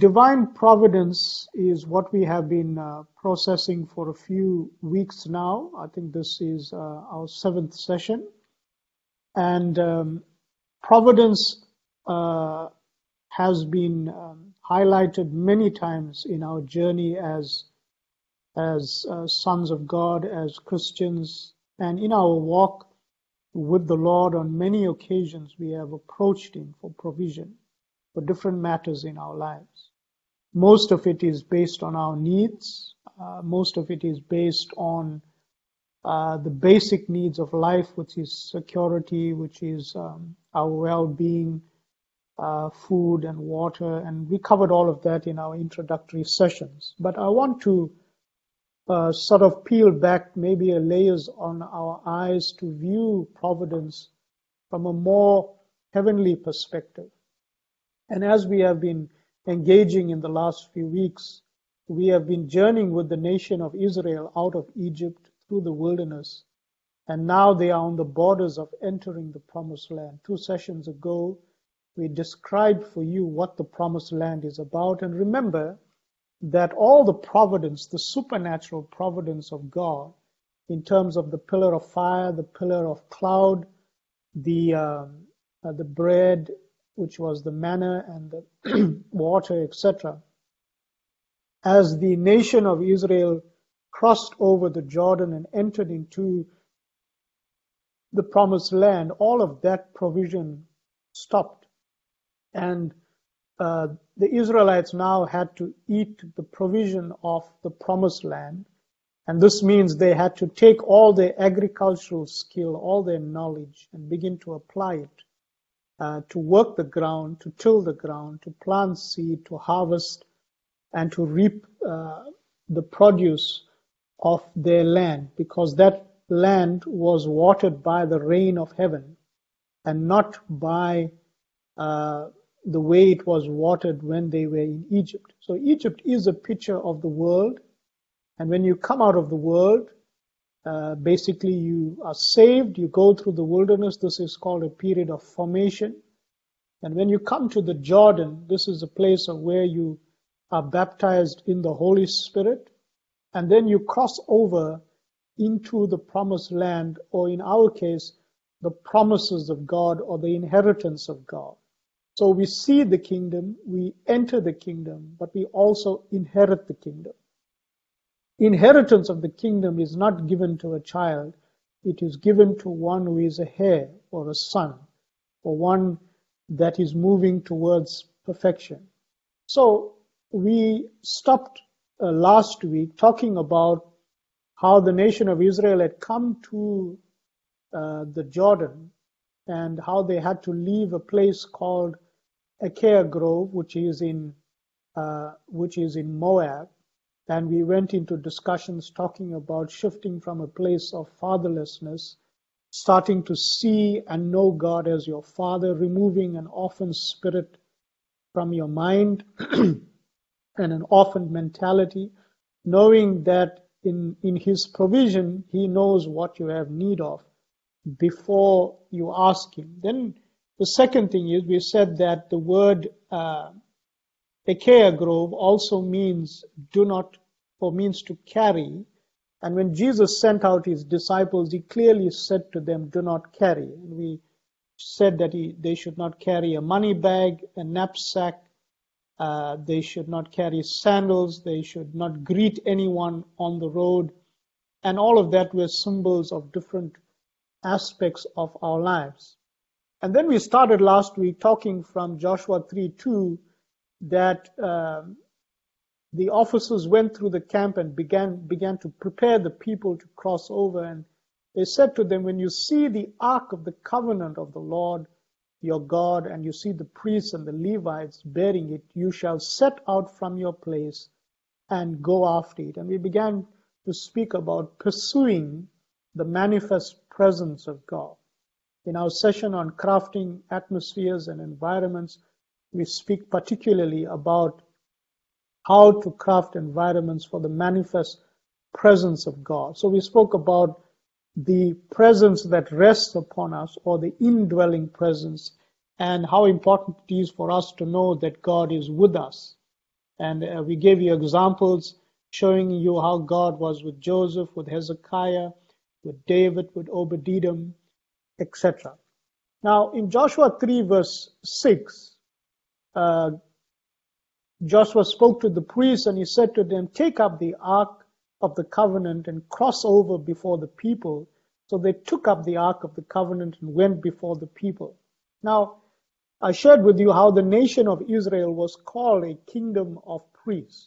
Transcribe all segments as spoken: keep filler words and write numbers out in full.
divine providence is what we have been uh, processing for a few weeks now. I think this is uh, our seventh session. And um, providence uh, has been um, highlighted many times in our journey as, as uh, sons of God, as Christians, and in our walk with the Lord. On many occasions we have approached Him for provision for different matters in our lives. Most of it is based on our needs. Uh, most of it is based on uh, the basic needs of life, which is security, which is um, our well-being, uh, food and water. And we covered all of that in our introductory sessions. But I want to uh, sort of peel back maybe a layers on our eyes to view providence from a more heavenly perspective. And as we have been engaging in the last few weeks, we have been journeying with the nation of Israel out of Egypt through the wilderness. And now they are on the borders of entering the promised land. Two sessions ago, we described for you what the promised land is about. And remember that all the providence, the supernatural providence of God, in terms of the pillar of fire, the pillar of cloud, the, um, uh, the bread, which was the manna, and the water, et cetera. As the nation of Israel crossed over the Jordan and entered into the promised land, all of that provision stopped. And uh, the Israelites now had to eat the provision of the promised land. And this means they had to take all their agricultural skill, all their knowledge, and begin to apply it. Uh, to work the ground, to till the ground, to plant seed, to harvest, and to reap uh, the produce of their land, because that land was watered by the rain of heaven and not by uh, the way it was watered when they were in Egypt. So Egypt is a picture of the world, and when you come out of the world, Uh, basically, you are saved, you go through the wilderness. This is called a period of formation. And when you come to the Jordan, this is a place of where you are baptized in the Holy Spirit. And then you cross over into the promised land, or in our case, the promises of God or the inheritance of God. So we see the kingdom, we enter the kingdom, but we also inherit the kingdom. Inheritance of the kingdom is not given to a child. It is given to one who is a heir or a son, or one that is moving towards perfection. So we stopped uh, last week talking about how the nation of Israel had come to uh, the Jordan and how they had to leave a place called Acacia Grove, which is in uh, which is in Moab. And we went into discussions talking about shifting from a place of fatherlessness, starting to see and know God as your father, removing an orphan spirit from your mind and an orphan mentality, knowing that in, in His provision, He knows what you have need of before you ask Him. Then the second thing is, we said that the word uh, Acacia Grove also means do not, or means to carry. And when Jesus sent out His disciples, He clearly said to them, do not carry. And we said that he, they should not carry a money bag, a knapsack, uh, they should not carry sandals, they should not greet anyone on the road. And all of that were symbols of different aspects of our lives. And then we started last week talking from Joshua three two that uh, the officers went through the camp and began began to prepare the people to cross over. And they said to them, when you see the ark of the covenant of the Lord your God, and you see the priests and the Levites bearing it, you shall set out from your place and go after it. And we began to speak about pursuing the manifest presence of God. In our session on crafting atmospheres and environments, we speak particularly about how to craft environments for the manifest presence of God. So we spoke about the presence that rests upon us, or the indwelling presence, and how important it is for us to know that God is with us. And uh, we gave you examples showing you how God was with Joseph, with Hezekiah, with David, with Obed-Edom, et cetera. Now, in Joshua three, verse six, uh, Joshua spoke to the priests and he said to them, take up the ark of the covenant and cross over before the people. So they took up the ark of the covenant and went before the people. Now, I shared with you how the nation of Israel was called a kingdom of priests.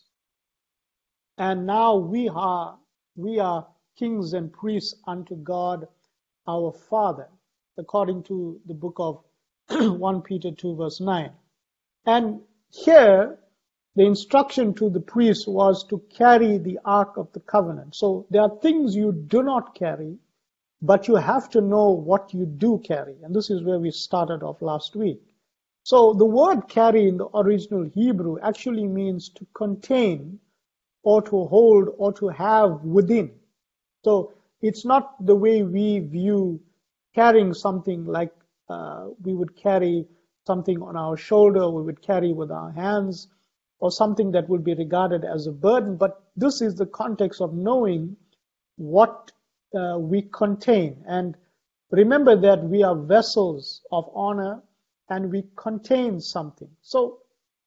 And now we are, we are kings and priests unto God our Father, according to the book of First Peter two, verse nine. And here, the instruction to the priests was to carry the Ark of the Covenant. So there are things you do not carry, but you have to know what you do carry. And this is where we started off last week. So the word carry in the original Hebrew actually means to contain or to hold or to have within. So it's not the way we view carrying something like uh, we would carry something on our shoulder, we would carry with our hands, or something that would be regarded as a burden, but this is the context of knowing what uh, we contain. And remember that we are vessels of honor and we contain something. So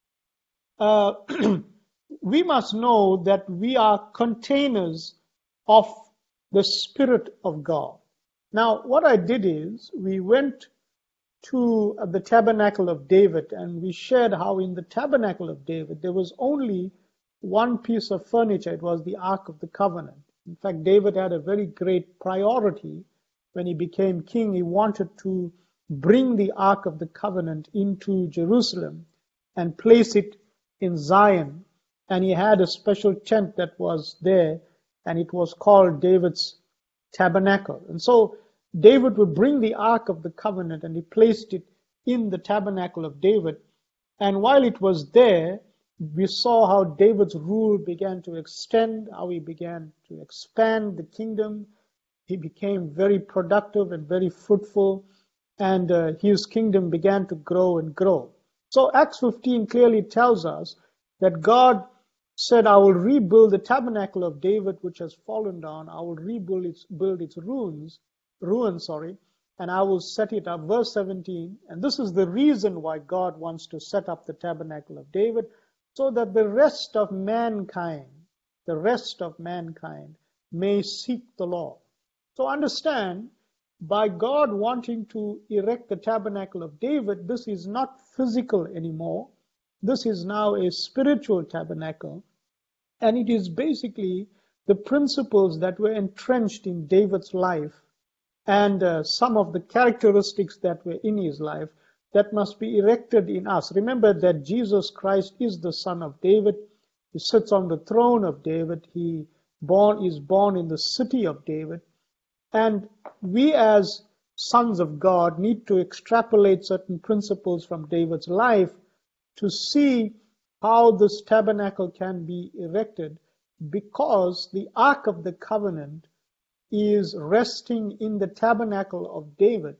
uh, we must know that we are containers of the Spirit of God. Now, what I did is we went to the tabernacle of David, and we shared how in the tabernacle of David there was only one piece of furniture. It was the Ark of the Covenant. In fact, David had a very great priority when he became king. He wanted to bring the Ark of the Covenant into Jerusalem and place it in Zion, and he had a special tent that was there, and it was called David's tabernacle. And so David would bring the Ark of the Covenant and he placed it in the tabernacle of David. And while it was there, we saw how David's rule began to extend, how he began to expand the kingdom. He became very productive and very fruitful, and uh, his kingdom began to grow and grow. So Acts fifteen clearly tells us that God said, I will rebuild the tabernacle of David, which has fallen down. I will rebuild its, build its ruins, ruin, sorry, and I will set it up. Verse seventeen, and this is the reason why God wants to set up the tabernacle of David, so that the rest of mankind, the rest of mankind may seek the Lord. So understand, by God wanting to erect the tabernacle of David, this is not physical anymore. This is now a spiritual tabernacle, and it is basically the principles that were entrenched in David's life and uh, some of the characteristics that were in his life that must be erected in us. Remember that Jesus Christ is the Son of David. He sits on the throne of David. He born is born in the city of David. And we as sons of God need to extrapolate certain principles from David's life to see how this tabernacle can be erected, because the Ark of the Covenant is resting in the tabernacle of David.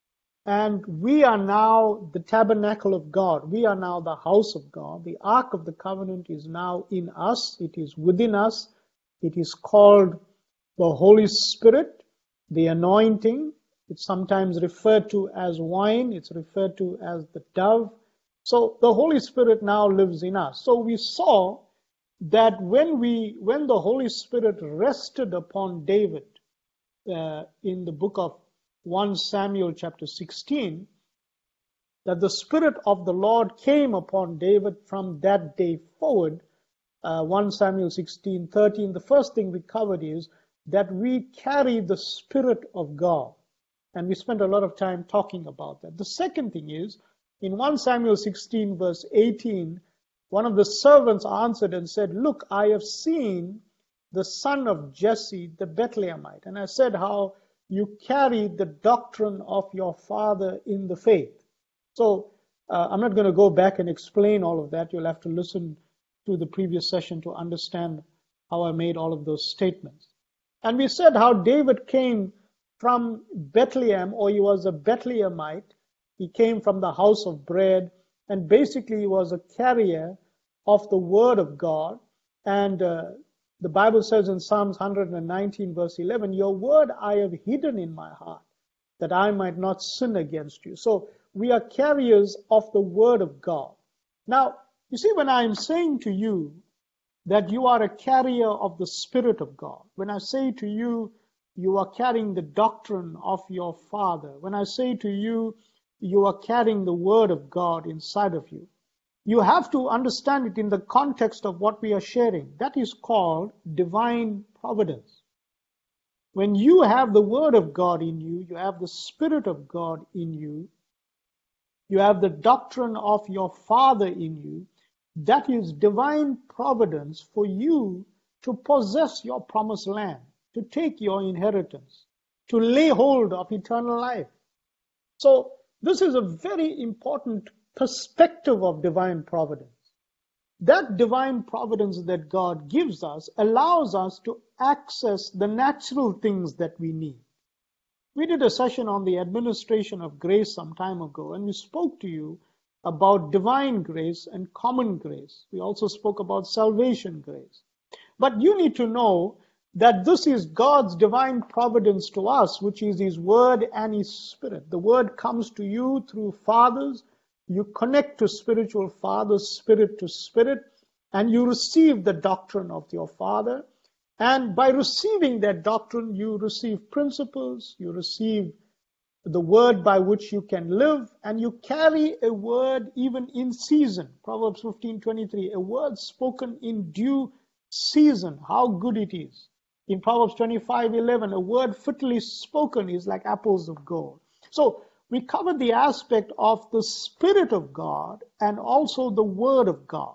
And we are now the tabernacle of God. We are now the house of God. The Ark of the Covenant is now in us. It is within us. It is called the Holy Spirit, the anointing. It's sometimes referred to as wine. It's referred to as the dove. So the Holy Spirit now lives in us. So we saw that when we, when the Holy Spirit rested upon David uh, in the book of First Samuel chapter sixteen, that the Spirit of the Lord came upon David from that day forward. Uh, First Samuel sixteen thirteen, the first thing we covered is that we carry the Spirit of God. And we spent a lot of time talking about that. The second thing is, in First Samuel sixteen verse eighteen, one of the servants answered and said, look, I have seen the son of Jesse, the Bethlehemite. And I said how you carry the doctrine of your father in the faith. So uh, I'm not going to go back and explain all of that. You'll have to listen to the previous session to understand how I made all of those statements. And we said how David came from Bethlehem, or he was a Bethlehemite. He came from the house of bread, and basically he was a carrier of the Word of God. And uh, the Bible says in Psalms one nineteen, verse eleven, your word I have hidden in my heart, that I might not sin against you. So we are carriers of the Word of God. Now, you see, when I am saying to you that you are a carrier of the Spirit of God, when I say to you, you are carrying the doctrine of your Father, when I say to you, you are carrying the Word of God inside of you, you have to understand it in the context of what we are sharing. That is called divine providence. When you have the Word of God in you, you have the Spirit of God in you, you have the doctrine of your Father in you, that is divine providence for you to possess your promised land, to take your inheritance, to lay hold of eternal life. So this is a very important perspective of divine providence. That divine providence that God gives us allows us to access the natural things that we need. We did a session on the administration of grace some time ago, and we spoke to you about divine grace and common grace. We also spoke about salvation grace. But you need to know that this is God's divine providence to us, which is His Word and His Spirit. The Word comes to you through fathers. You connect to spiritual fathers, spirit to spirit, and you receive the doctrine of your Father. And by receiving that doctrine, you receive principles, you receive the word by which you can live, and you carry a word even in season. Proverbs fifteen twenty-three, a word spoken in due season, how good it is. In Proverbs twenty-five eleven, a word fitly spoken is like apples of gold. So we covered the aspect of the Spirit of God and also the Word of God.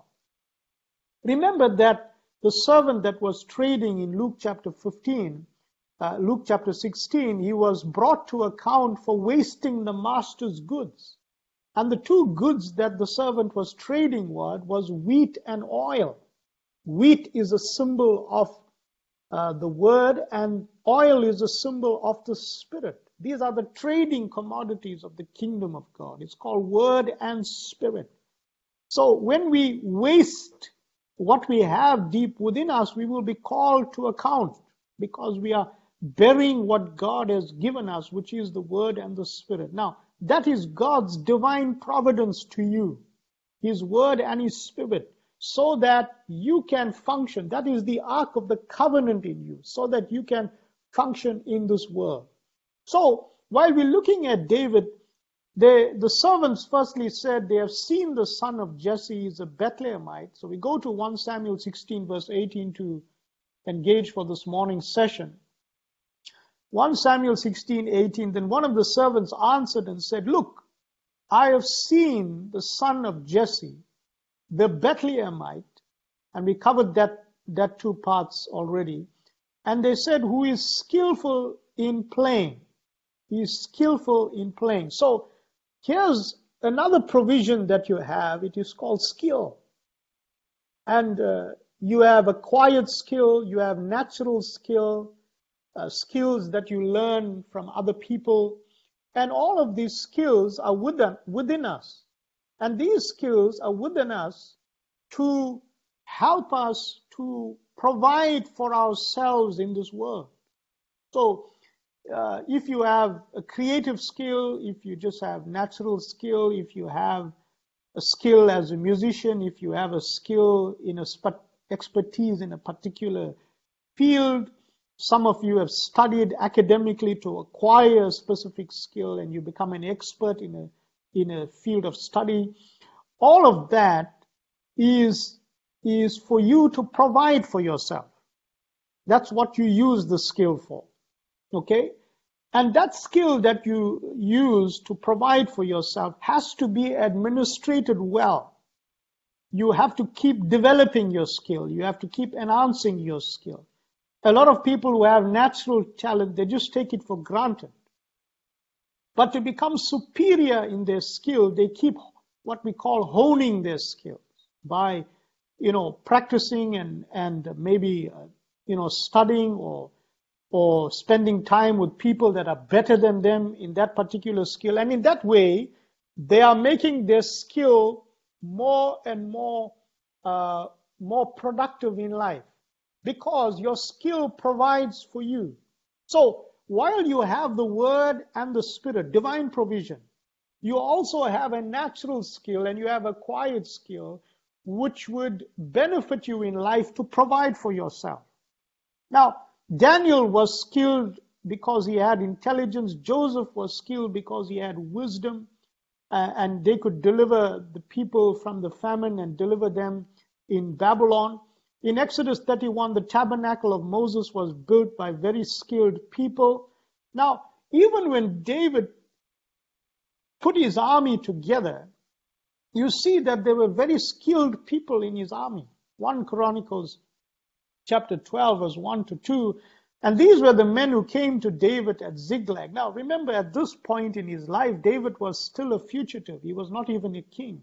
Remember that the servant that was trading in Luke chapter fifteen, uh, Luke chapter sixteen, he was brought to account for wasting the master's goods. And the two goods that the servant was trading with was wheat and oil. Wheat is a symbol of uh, the Word, and oil is a symbol of the Spirit. These are the trading commodities of the kingdom of God. It's called Word and Spirit. So when we waste what we have deep within us, we will be called to account because we are burying what God has given us, which is the Word and the Spirit. Now, that is God's divine providence to you, His Word and His Spirit, so that you can function. That is the Ark of the Covenant in you, so that you can function in this world. So, while we're looking at David, they, the servants firstly said they have seen the son of Jesse is a Bethlehemite. So we go to First Samuel sixteen verse eighteen to engage for this morning's session. First Samuel sixteen eighteen, then one of the servants answered and said, look, I have seen the son of Jesse, the Bethlehemite, and we covered that, that two parts already. And they said, who is skillful in playing. He is skillful in playing. So here's another provision that you have. It is called skill. And uh, you have acquired skill, you have natural skill, uh, skills that you learn from other people. And all of these skills are within, within us. And these skills are within us to help us to provide for ourselves in this world. So Uh, if you have a creative skill, if you just have natural skill, if you have a skill as a musician, if you have a skill in a sp- expertise in a particular field, some of you have studied academically to acquire a specific skill and you become an expert in a, in a field of study. All of that is, is for you to provide for yourself. That's what you use the skill for. Okay? And that skill that you use to provide for yourself has to be administrated well. You have to keep developing your skill. You have to keep enhancing your skill. A lot of people who have natural talent, they just take it for granted. But to become superior in their skill, they keep what we call honing their skills by, you know, practicing and, and maybe, uh, you know, studying or or spending time with people that are better than them in that particular skill. And in that way, they are making their skill more and more uh, more productive in life because your skill provides for you. So while you have the Word and the Spirit, divine provision, you also have a natural skill and you have acquired skill which would benefit you in life to provide for yourself. Now, Daniel was skilled because he had intelligence. Joseph was skilled because he had wisdom, uh, and they could deliver the people from the famine and deliver them in Babylon. In Exodus thirty-one, the tabernacle of Moses was built by very skilled people. Now, even when David put his army together, you see that there were very skilled people in his army. First Chronicles chapter twelve, verse one to two. And these were the men who came to David at Ziklag. Now, remember, at this point in his life, David was still a fugitive. He was not even a king.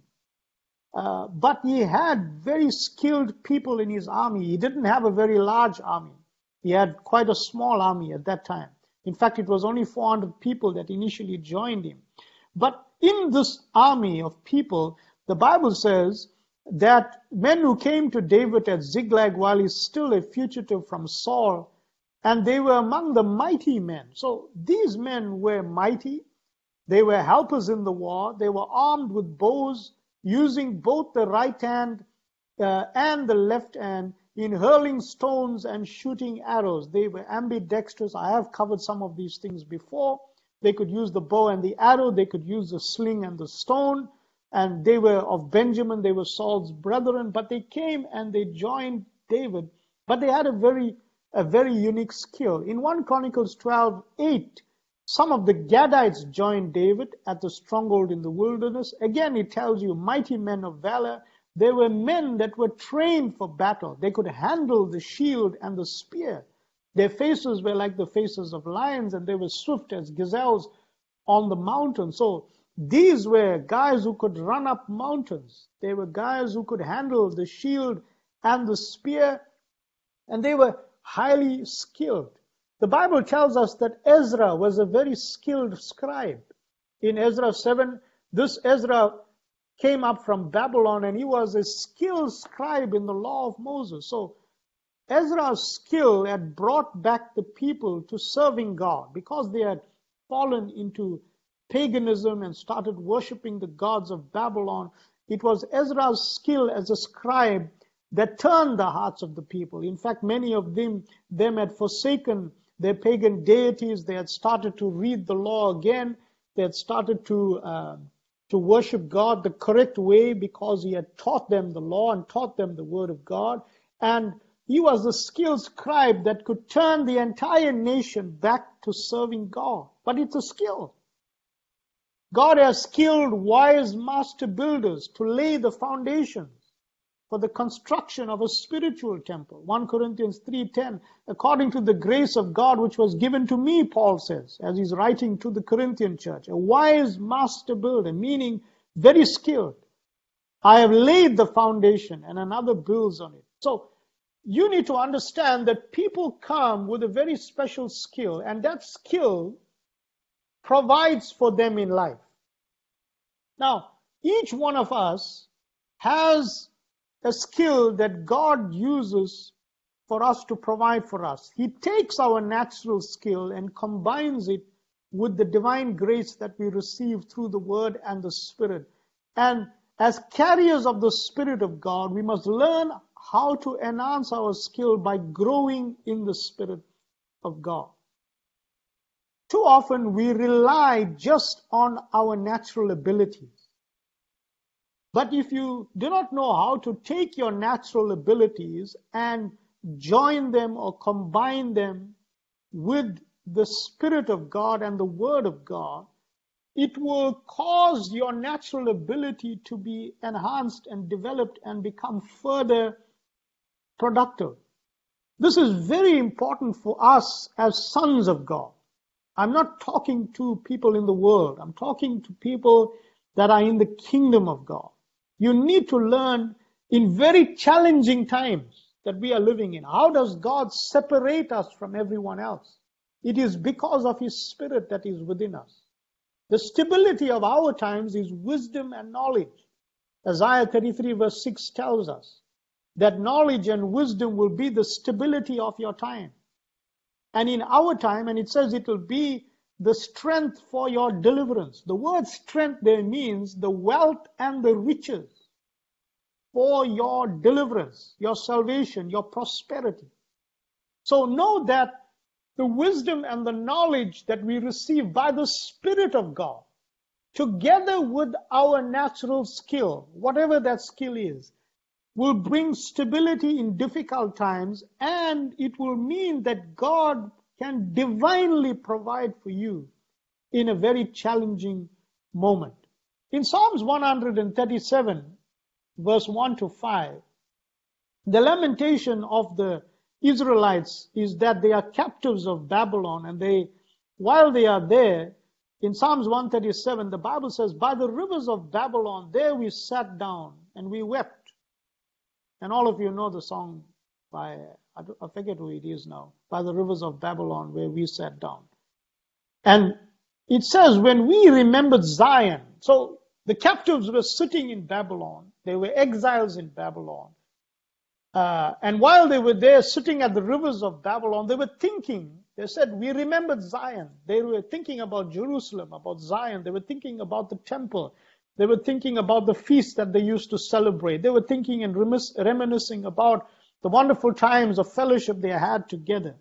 Uh, but he had very skilled people in his army. He didn't have a very large army. He had quite a small army at that time. In fact, it was only four hundred people that initially joined him. But in this army of people, the Bible says that men who came to David at Ziklag while he's still a fugitive from Saul, and they were among the mighty men. So these men were mighty. They were helpers in the war. They were armed with bows, using both the right hand uh, and the left hand in hurling stones and shooting arrows. They were ambidextrous. I have covered some of these things before. They could use the bow and the arrow. They could use the sling and the stone. And they were of Benjamin. They were Saul's brethren. But they came and they joined David. But they had a very, a very unique skill. In First Chronicles twelve eight, some of the Gadites joined David at the stronghold in the wilderness. Again, it tells you mighty men of valor. They were men that were trained for battle. They could handle the shield and the spear. Their faces were like the faces of lions, and they were swift as gazelles on the mountain. So these were guys who could run up mountains. They were guys who could handle the shield and the spear, and they were highly skilled. The Bible tells us that Ezra was a very skilled scribe. In Ezra seven, this Ezra came up from Babylon, and he was a skilled scribe in the law of Moses. So Ezra's skill had brought back the people to serving God because they had fallen into paganism and started worshiping the gods of Babylon. It was Ezra's skill as a scribe that turned the hearts of the people. In fact, many of them, them had forsaken their pagan deities. They had started to read the law again. They had started to uh, to worship God the correct way because he had taught them the law and taught them the word of God. And he was a skilled scribe that could turn the entire nation back to serving God. But it's a skill. God has skilled wise master builders to lay the foundations for the construction of a spiritual temple. First Corinthians three ten, according to the grace of God which was given to me, Paul says, as he's writing to the Corinthian church, a wise master builder, meaning very skilled. I have laid the foundation and another builds on it. So you need to understand that people come with a very special skill, and that skill provides for them in life. Now, each one of us has a skill that God uses for us to provide for us. He takes our natural skill and combines it with the divine grace that we receive through the Word and the Spirit. And as carriers of the Spirit of God, we must learn how to enhance our skill by growing in the Spirit of God. Too often we rely just on our natural abilities. But if you do not know how to take your natural abilities and join them or combine them with the Spirit of God and the Word of God, it will cause your natural ability to be enhanced and developed and become further productive. This is very important for us as sons of God. I'm not talking to people in the world. I'm talking to people that are in the kingdom of God. You need to learn in very challenging times that we are living in. How does God separate us from everyone else? It is because of His Spirit that is within us. The stability of our times is wisdom and knowledge. Isaiah thirty-three verse six tells us that knowledge and wisdom will be the stability of your time. And in our time, and it says it will be the strength for your deliverance. The word strength there means the wealth and the riches for your deliverance, your salvation, your prosperity. So know that the wisdom and the knowledge that we receive by the Spirit of God, together with our natural skill, whatever that skill is, will bring stability in difficult times, and it will mean that God can divinely provide for you in a very challenging moment. In Psalms one thirty-seven, verse one to five, the lamentation of the Israelites is that they are captives of Babylon, and they, while they are there, in Psalms one thirty-seven, the Bible says, by the rivers of Babylon, there we sat down and we wept. And all of you know the song by, I forget who it is now, by the rivers of Babylon, where we sat down. And it says, when we remembered Zion, so the captives were sitting in Babylon, they were exiles in Babylon. Uh, and while they were there sitting at the rivers of Babylon, they were thinking, they said, we remembered Zion. They were thinking about Jerusalem, about Zion. They were thinking about the temple. They were thinking about the feast that they used to celebrate. They were thinking and reminiscing about the wonderful times of fellowship they had together.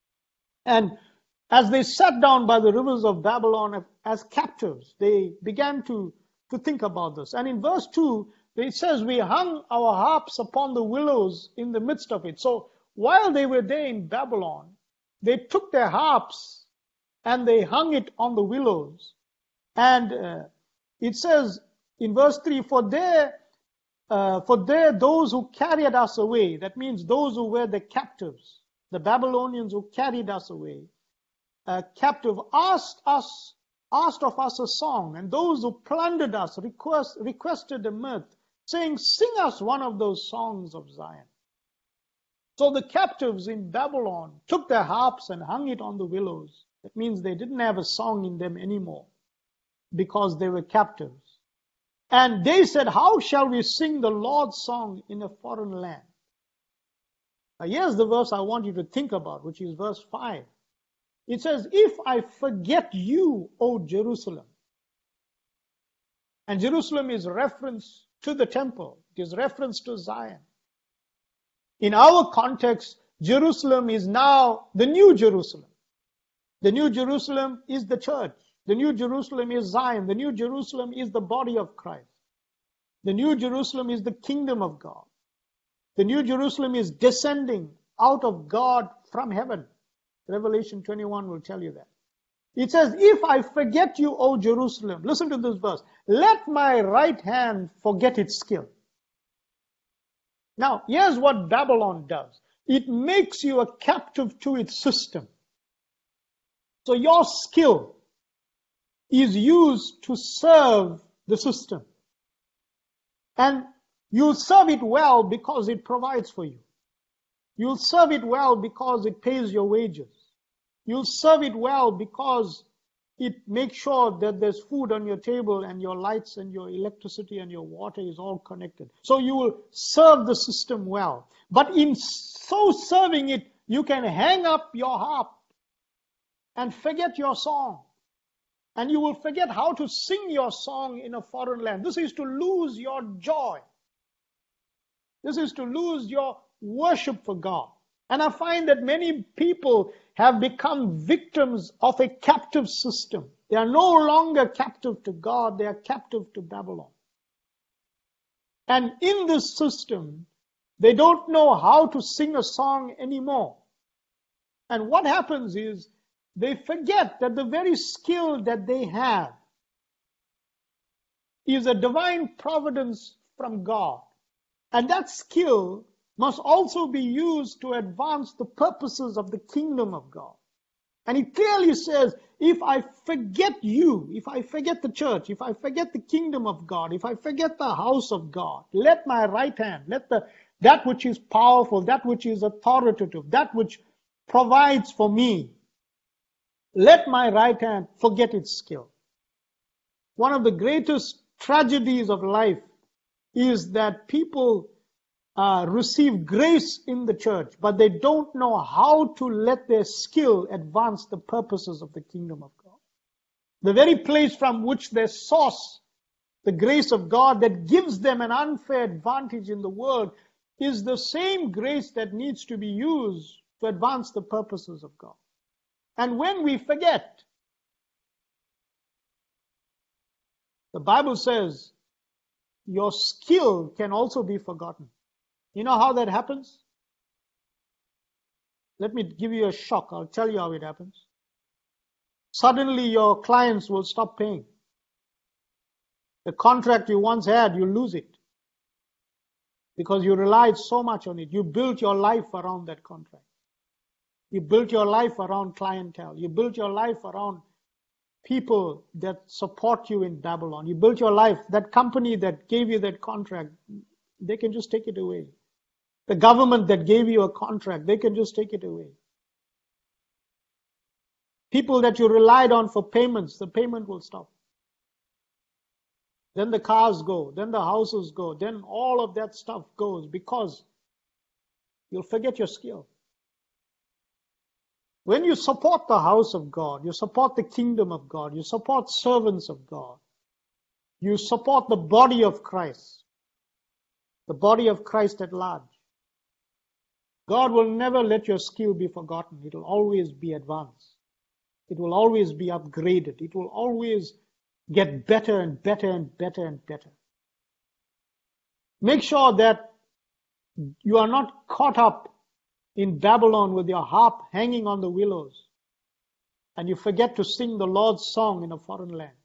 And as they sat down by the rivers of Babylon as captives, they began to, to think about this. And in verse two, it says, we hung our harps upon the willows in the midst of it. So while they were there in Babylon, they took their harps and they hung it on the willows. And uh, it says in verse three, for there, uh, for there those who carried us away, that means those who were the captives, the Babylonians who carried us away, uh, captive, asked us, asked of us a song, and those who plundered us request, requested a mirth, saying, sing us one of those songs of Zion. So the captives in Babylon took their harps and hung it on the willows. That means they didn't have a song in them anymore because they were captives. And they said, how shall we sing the Lord's song in a foreign land? Now here's the verse I want you to think about, which is verse five. It says, if I forget you, O Jerusalem. And Jerusalem is reference to the temple. It is reference to Zion. In our context, Jerusalem is now the New Jerusalem. The New Jerusalem is the church. The New Jerusalem is Zion. The New Jerusalem is the body of Christ. The New Jerusalem is the kingdom of God. The New Jerusalem is descending out of God from heaven. Revelation twenty-one will tell you that. It says, if I forget you, O Jerusalem, listen to this verse, let my right hand forget its skill. Now, here's what Babylon does. It makes you a captive to its system. So your skill is used to serve the system. And you'll serve it well because it provides for you. You'll serve it well because it pays your wages. You'll serve it well because it makes sure that there's food on your table and your lights and your electricity and your water is all connected. So you will serve the system well. But in so serving it, you can hang up your harp and forget your song. And you will forget how to sing your song in a foreign land. This is to lose your joy. This is to lose your worship for God. And I find that many people have become victims of a captive system. They are no longer captive to God, they are captive to Babylon. And in this system, they don't know how to sing a song anymore. And what happens is, they forget that the very skill that they have is a divine providence from God. And that skill must also be used to advance the purposes of the kingdom of God. And it clearly says, if I forget you, if I forget the church, if I forget the kingdom of God, if I forget the house of God, let my right hand, let the that which is powerful, that which is authoritative, that which provides for me, let my right hand forget its skill. One of the greatest tragedies of life is that people uh, receive grace in the church, but they don't know how to let their skill advance the purposes of the kingdom of God. The very place from which they source the grace of God that gives them an unfair advantage in the world is the same grace that needs to be used to advance the purposes of God. And when we forget, the Bible says your skill can also be forgotten. You know how that happens? Let me give you a shock. I'll tell you how it happens. Suddenly your clients will stop paying. The contract you once had, you lose it. Because you relied so much on it. You built your life around that contract. You built your life around clientele. You built your life around people that support you in Babylon. You built your life, that company that gave you that contract, they can just take it away. The government that gave you a contract, they can just take it away. People that you relied on for payments, the payment will stop. Then the cars go, then the houses go, then all of that stuff goes because you'll forget your skill. When you support the house of God, you support the kingdom of God, you support servants of God, you support the body of Christ, the body of Christ at large, God will never let your skill be forgotten. It will always be advanced. It will always be upgraded. It will always get better and better and better and better. Make sure that you are not caught up in Babylon with your harp hanging on the willows and you forget to sing the Lord's song in a foreign land.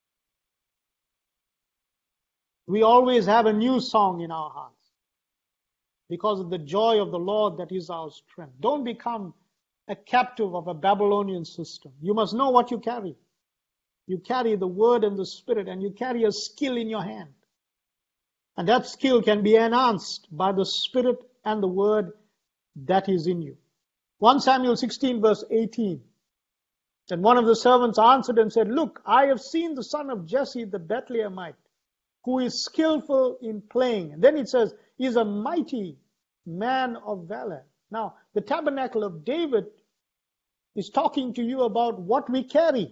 We always have a new song in our hearts because of the joy of the Lord that is our strength. Don't become a captive of a Babylonian system. You must know what you carry. You carry the word and the spirit, and you carry a skill in your hand. And that skill can be enhanced by the spirit and the word that is in you. First Samuel sixteen verse eighteen. And one of the servants answered and said, "Look, I have seen the son of Jesse the Bethlehemite, who is skillful in playing." And then it says, "He is a mighty man of valor." Now, the tabernacle of David is talking to you about what we carry.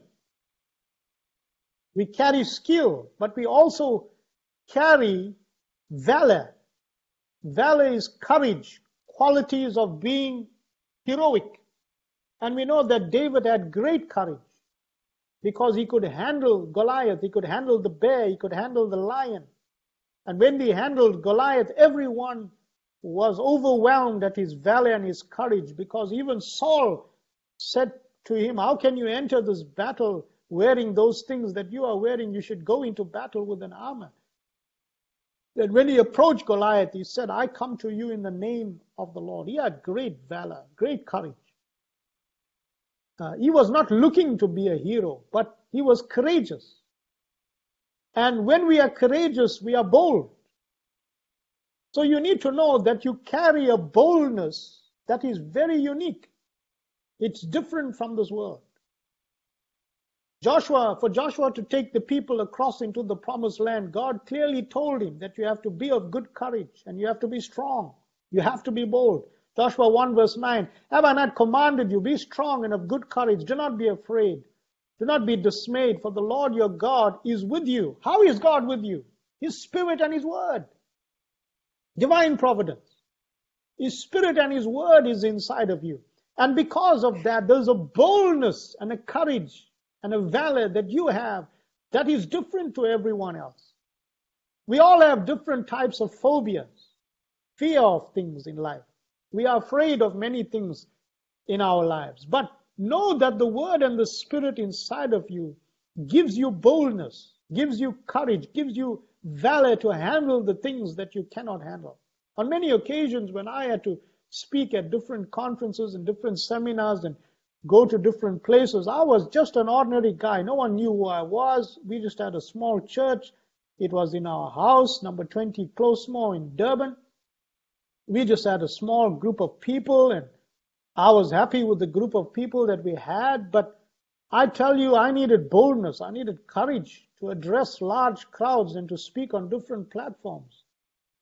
We carry skill, but we also carry valor. Valor is courage, qualities of being heroic. And we know that David had great courage because he could handle Goliath, he could handle the bear, he could handle the lion. And when he handled Goliath, everyone was overwhelmed at his valor and his courage, because even Saul said to him, "How can you enter this battle wearing those things that you are wearing? You should go into battle with an armor." Then when he approached Goliath, he said, "I come to you in the name of the Lord." He had great valor, great courage. Uh, he was not looking to be a hero, but he was courageous. And when we are courageous, we are bold. So you need to know that you carry a boldness that is very unique. It's different from this world. Joshua, for Joshua to take the people across into the promised land, God clearly told him that you have to be of good courage and you have to be strong. You have to be bold. Joshua one verse nine, "Have I not commanded you, be strong and of good courage, do not be afraid, do not be dismayed, for the Lord your God is with you." How is God with you? His spirit and his word. Divine providence. His spirit and his word is inside of you. And because of that, there's a boldness and a courage and a valor that you have that is different to everyone else. We all have different types of phobias, fear of things in life. We are afraid of many things in our lives. But know that the word and the spirit inside of you gives you boldness, gives you courage, gives you valor to handle the things that you cannot handle. On many occasions when I had to speak at different conferences and different seminars and go to different places, I was just an ordinary guy. No one knew who I was. We just had a small church. It was in our house, number twenty Closemore in Durban. We just had a small group of people, and I was happy with the group of people that we had. But I tell you, I needed boldness. I needed courage to address large crowds and to speak on different platforms.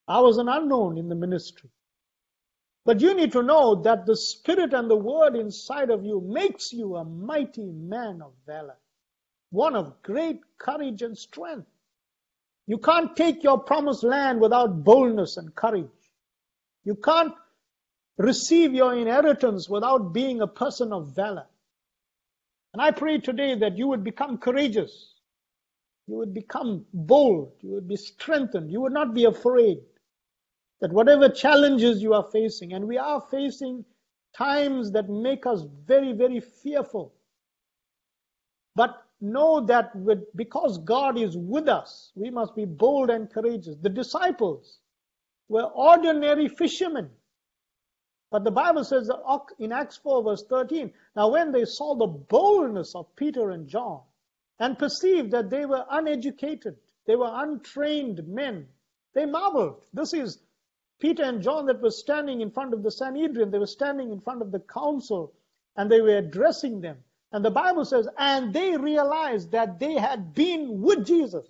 I was an unknown in the ministry. But you need to know that the Spirit and the Word inside of you makes you a mighty man of valor, one of great courage and strength. You can't take your promised land without boldness and courage. You can't receive your inheritance without being a person of valor. And I pray today that you would become courageous. You would become bold. You would be strengthened. You would not be afraid. That whatever challenges you are facing, and we are facing times that make us very, very fearful. But know that with, because God is with us, we must be bold and courageous. The disciples were ordinary fishermen. But the Bible says in Acts four verse thirteen, now when they saw the boldness of Peter and John and perceived that they were uneducated, they were untrained men, they marveled. This is Peter and John that were standing in front of the Sanhedrin. They were standing in front of the council and they were addressing them. And the Bible says, and they realized that they had been with Jesus.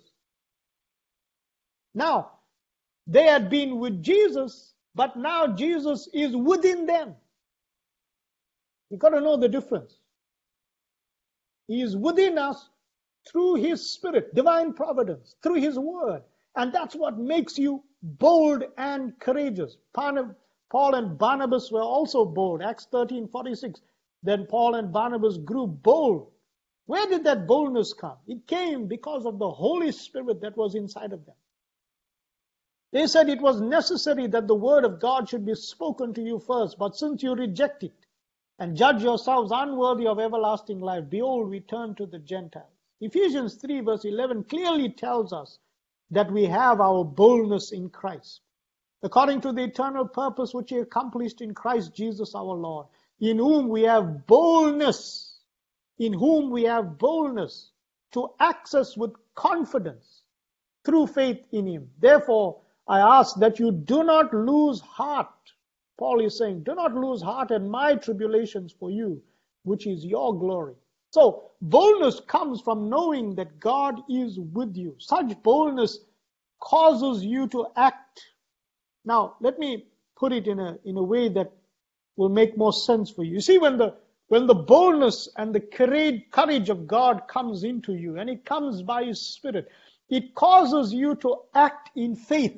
Now, they had been with Jesus, but now Jesus is within them. You've got to know the difference. He is within us through His Spirit, divine providence, through His Word. And that's what makes you bold and courageous. Paul and Barnabas were also bold. Acts thirteen forty-six. Then Paul and Barnabas grew bold. Where did that boldness come? It came because of the Holy Spirit that was inside of them. They said it was necessary that the word of God should be spoken to you first, but since you reject it and judge yourselves unworthy of everlasting life, behold, we turn to the Gentiles. Ephesians three verse eleven clearly tells us that we have our boldness in Christ, according to the eternal purpose which He accomplished in Christ Jesus our Lord, in whom we have boldness, in whom we have boldness to access with confidence through faith in Him. Therefore, I ask that you do not lose heart. Paul is saying, do not lose heart at my tribulations for you, which is your glory. So, boldness comes from knowing that God is with you. Such boldness causes you to act. Now, let me put it in a, in a way that will make more sense for you. You see, when the, when the boldness and the courage, courage of God comes into you, and it comes by His Spirit, it causes you to act in faith.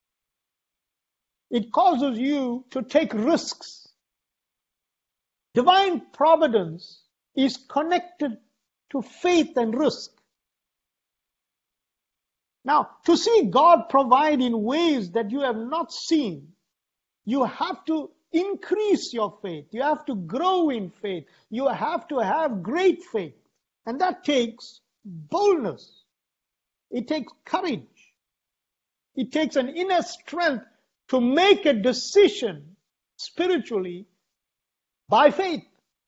It causes you to take risks. Divine providence is connected to faith and risk. Now, to see God provide in ways that you have not seen, you have to increase your faith. You have to grow in faith. You have to have great faith. And that takes boldness. It takes courage. It takes an inner strength to make a decision spiritually by faith.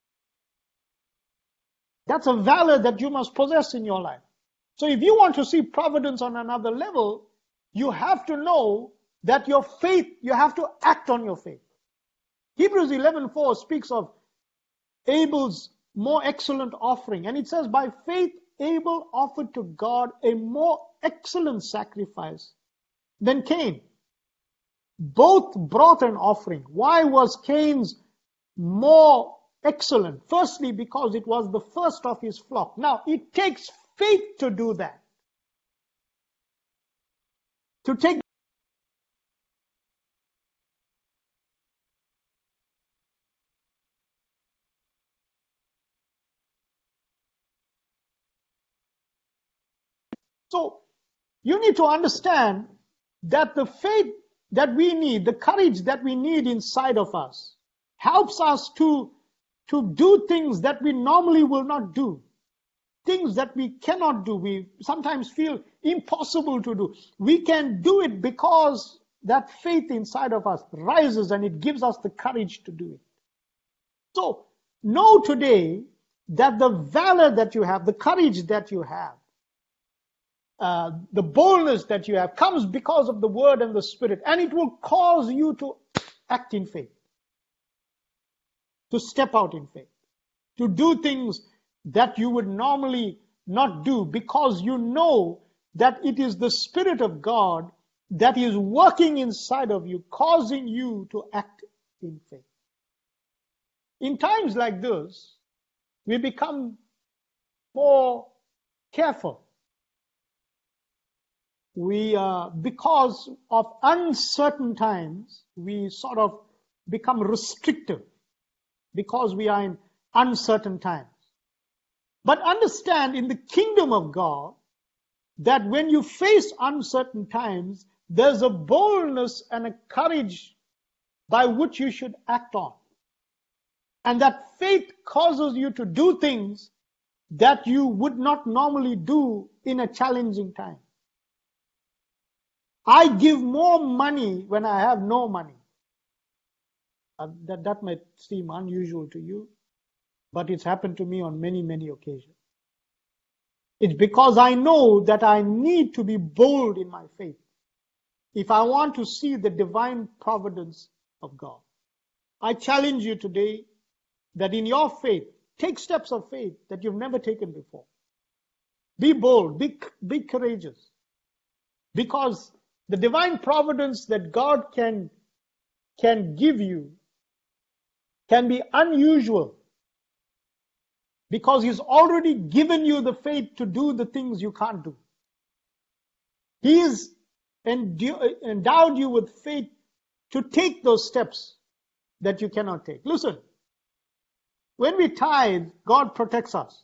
That's a valor that you must possess in your life. So if you want to see providence on another level, you have to know that your faith, you have to act on your faith. Hebrews eleven four speaks of Abel's more excellent offering. And it says, by faith, Abel offered to God a more excellent sacrifice than Cain. Both brought an offering. Why was Cain's more excellent? Firstly, because it was the first of his flock. Now, it takes faith to do that. To take So, you need to understand that the faith that we need, the courage that we need inside of us, helps us to, to do things that we normally will not do. Things that we cannot do, we sometimes feel impossible to do. We can do it because that faith inside of us rises and it gives us the courage to do it. So, know today that the valor that you have, the courage that you have, uh, the boldness that you have comes because of the Word and the Spirit, and it will cause you to act in faith, to step out in faith, to do things that you would normally not do, because you know that it is the Spirit of God that is working inside of you, causing you to act in faith. In times like this, we become more careful. We, uh, because of uncertain times, we sort of become restrictive because we are in uncertain times. But understand, in the kingdom of God, that when you face uncertain times, there's a boldness and a courage by which you should act on. And that faith causes you to do things that you would not normally do in a challenging time. I give more money when I have no money. Uh, that, that might seem unusual to you, but it's happened to me on many, many occasions. It's because I know that I need to be bold in my faith if I want to see the divine providence of God. I challenge you today that in your faith, take steps of faith that you've never taken before. Be bold, be, be courageous, because the divine providence that God can, can give you can be unusual, because He's already given you the faith to do the things you can't do. He has endowed you with faith to take those steps that you cannot take. Listen, when we tithe, God protects us.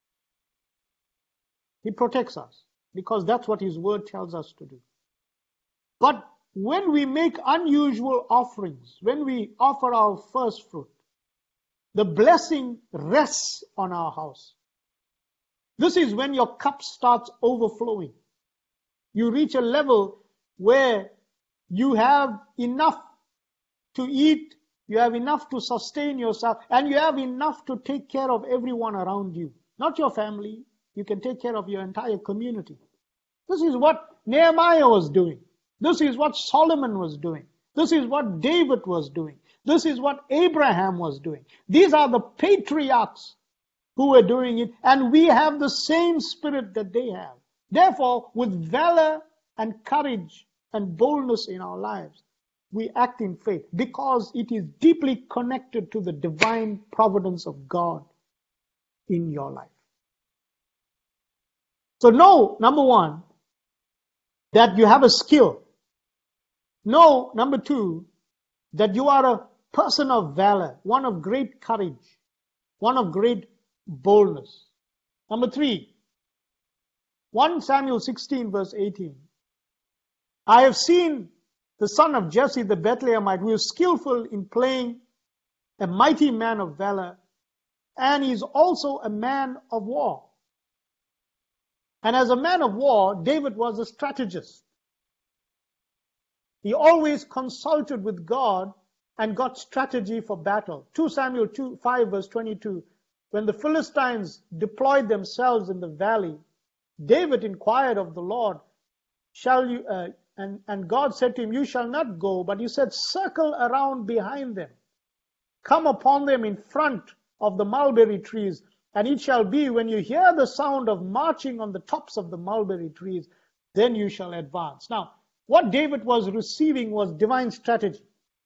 He protects us because that's what His word tells us to do. But when we make unusual offerings, when we offer our first fruit, the blessing rests on our house. This is when your cup starts overflowing. You reach a level where you have enough to eat, you have enough to sustain yourself, and you have enough to take care of everyone around you. Not your family. You can take care of your entire community. This is what Nehemiah was doing. This is what Solomon was doing. This is what David was doing. This is what Abraham was doing. These are the patriarchs who were doing it, and we have the same spirit that they have. Therefore, with valor and courage and boldness in our lives, we act in faith because it is deeply connected to the divine providence of God in your life. So know, number one, that you have a skill. Know, number two, that you are a person of valor, one of great courage, one of great boldness. Number three, First Samuel sixteen verse eighteen. I have seen the son of Jesse the Bethlehemite, who is skillful in playing, a mighty man of valor, and he is also a man of war. And as a man of war, David was a strategist. He always consulted with God and got strategy for battle. Second Samuel two, five verse twenty-two, when the Philistines deployed themselves in the valley, David inquired of the Lord, shall you, uh, and, and God said to him, you shall not go, but he said, circle around behind them. Come upon them in front of the mulberry trees, and it shall be when you hear the sound of marching on the tops of the mulberry trees, then you shall advance. Now, what David was receiving was divine strategy.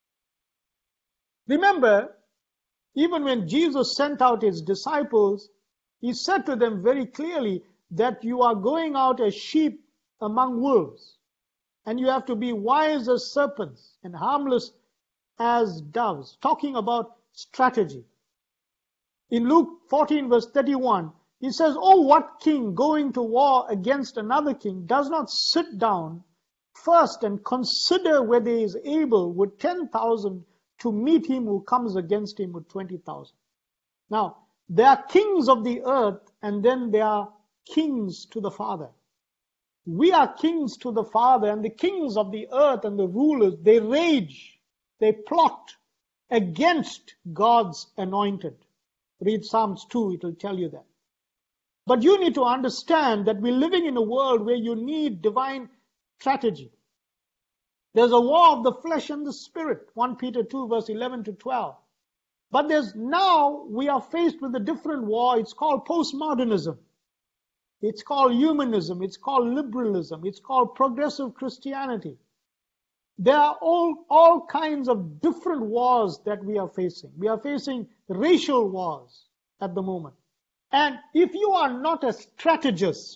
Remember, even when Jesus sent out his disciples, he said to them very clearly that you are going out as sheep among wolves, and you have to be wise as serpents and harmless as doves, talking about strategy. In Luke fourteen verse thirty-one, he says, oh, what king going to war against another king does not sit down first and consider whether he is able with ten thousand to meet him who comes against him with twenty thousand. Now, there are kings of the earth, and then there are kings to the Father. We are kings to the Father, and the kings of the earth and the rulers, they rage, they plot against God's anointed. Read Psalms two, it will tell you that. But you need to understand that we're living in a world where you need divine strategy. There's a war of the flesh and the spirit, First Peter two verse eleven to twelve. But there's now we are faced with a different war. It's called postmodernism. It's called humanism. It's called liberalism. It's called progressive Christianity. There are all, all kinds of different wars that we are facing. We are facing racial wars at the moment. And if you are not a strategist,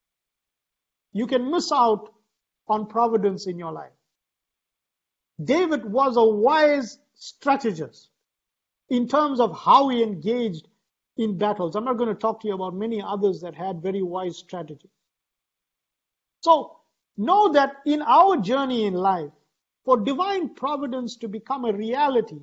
you can miss out on providence in your life. David was a wise strategist in terms of how he engaged in battles. I'm not going to talk to you about many others that had very wise strategies. So know that in our journey in life, for divine providence to become a reality,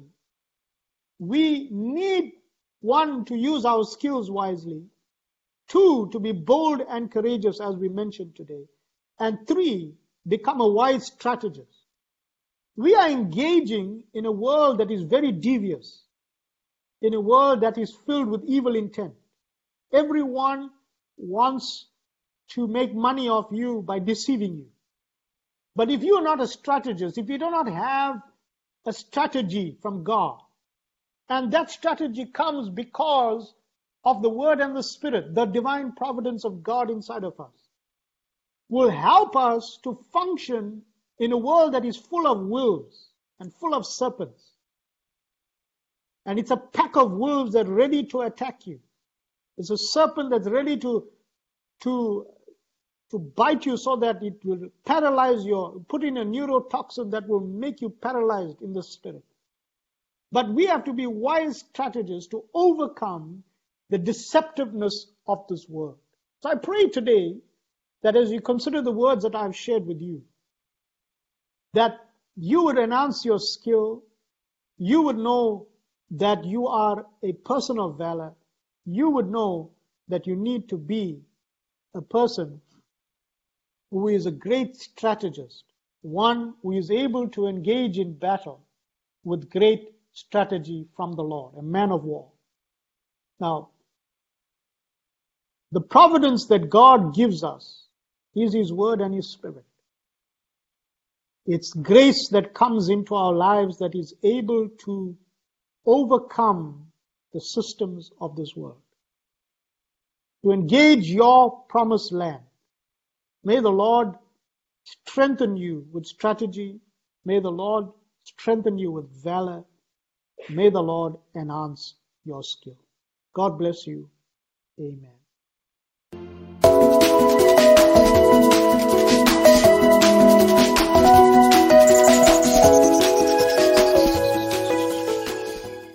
we need, one, to use our skills wisely, two, to be bold and courageous, as we mentioned today, and three, become a wise strategist. We are engaging in a world that is very devious, in a world that is filled with evil intent. Everyone wants to make money off you by deceiving you. But if you are not a strategist, if you do not have a strategy from God, and that strategy comes because of the Word and the Spirit, the divine providence of God inside of us, will help us to function in a world that is full of wolves and full of serpents. And it's a pack of wolves that are ready to attack you. It's a serpent that's ready to, to, to bite you so that it will paralyze your, put in a neurotoxin that will make you paralyzed in the spirit. But we have to be wise strategists to overcome the deceptiveness of this world. So I pray today that as you consider the words that I've shared with you, that you would announce your skill, you would know that you are a person of valor, you would know that you need to be a person who is a great strategist, one who is able to engage in battle with great strategy from the Lord, a man of war. Now, the providence that God gives us is His Word and His Spirit. It's grace that comes into our lives that is able to overcome the systems of this world, to engage your promised land. May the Lord strengthen you with strategy. May the Lord strengthen you with valor. May the Lord enhance your skill. God bless you. Amen.